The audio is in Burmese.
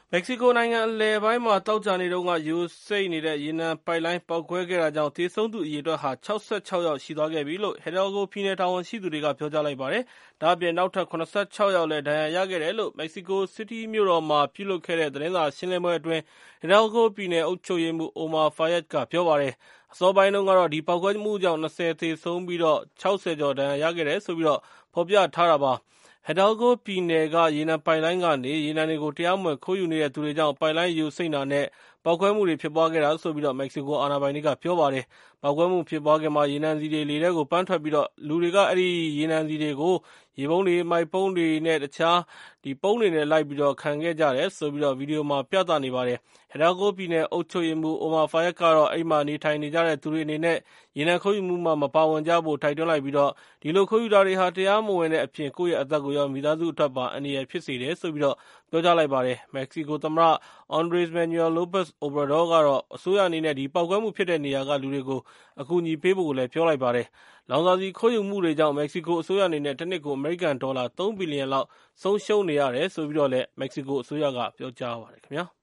မက္ကဆီကိုနိုင်ငံအလယ်ပိုင်းမှာသောကြာနေ့တုန်းကယိုစိမ့်နေတဲ့ရေနံပိုက်လိုင်းပေါက်ကွဲခဲ့တာကြောင့်သေဆုံးသူအရေအတွက်ဟာ66 ယောက်ရှိသွားခဲ့ပြီလို့ Hidalgo ပြည်နယ်တာဝန်ရှိသူတွေကပြောကြားလိုက်ပါတယ်။ဒါ့အပြင်နောက်ထပ်76 ယောက်လည်းဒဏ်ရာရခဲ့တယ်လို့ Mexico City မြို့တော်မှာပြုလုပ်ခဲ့တဲ့သတင်းစာရှင်းလင်းပွဲအတွင်း Hidalgo ပြည်နယ်အုပ်ချုပ်ရေးမှူး Omar Fayad ကပြောပါတယ်။အစောပိုင်းတုန်းကတော့ဒီပေါက်ကွဲမှုကြောင့်20 သေဆုံးပြီး60 ကျော်ဒဏ်ရာရခဲ့တယ်လို့ဖော်ပြထားတာပါ။ Hidalgo ပြည်နယ်ကရေနံပိုက်လိုင်းကနေရေနံတွေကိုတရားမဝင်ခိုးယူနေတဲ့သူတွေကြောင့်ပိုက်လိုင်းယိုစိမ့်တာနဲ့ပေါက်ကွဲမှုတွေဖြစ်ပွားခဲ့တာလို့ မက္ကဆီကိုအာဏာပိုင်တွေကပြောပါတယ်။ပေါက်ကွဲမှုဖြစ်ပွားခင်မှာရေနံဆီတွေလေထဲကိုပန်းထွက်ပြီးလူတွေကအဲဒီရေနံဆီတွေကိုရေပုံးတွေ၊မိုက်ပုံးတွေနဲ့တခြားပုံးတွေနဲ့လိုက်ခံခဲ့ကြတယ်လို့ဗီဒီယိုမှာပြသနေပါတယ်။ Hidalgo ပြည်နယ်အုပ်ချုပ်ရေးမှူး Omar Fayad ကတော့အဲဒီမှာနေထိုင်နေကြတဲ့သူတွေအနေနဲ့ရေနံခိုးယူမှုမှာမပါဝင်ကြဖို့တိုက်တွန်းလိုက်ပြီးဒီလိုခိုးယူတာတွေဟာတရားမဝင်တဲ့အပြင်ကိုယ့်ရဲ့အသက်ကိုရောမိသားစုအတွက်ပါအန္တရာယ်ဖြစ်စေတယ်လို့ပြောကြားလိုက်ပါတယ်။ မက္ကဆီကိုသမ္မတ Andres Manuel Lopez Obrador ကတော့အစိုးရအနေနဲ့ပေါက်ကွဲမှုဖြစ်တဲ့နေရာကလူတွေကိုအကူအညီပေးဖို့ပြောလိုက်ပါတယ်။ လောင်စာဆီခိုးယူမှုတွေကြောင့်မက္ကဆီကိုအစိုးရအနေနဲ့တနှစ်ကိုအမေရိကန်ဒေါ်လာ3 ဘီလီယံလောက်ဆုံးရှုံးနေရတယ်လို့မက္ကဆီကိုအစိုးရကပြောကြားပါတယ်ခင်ဗျာ။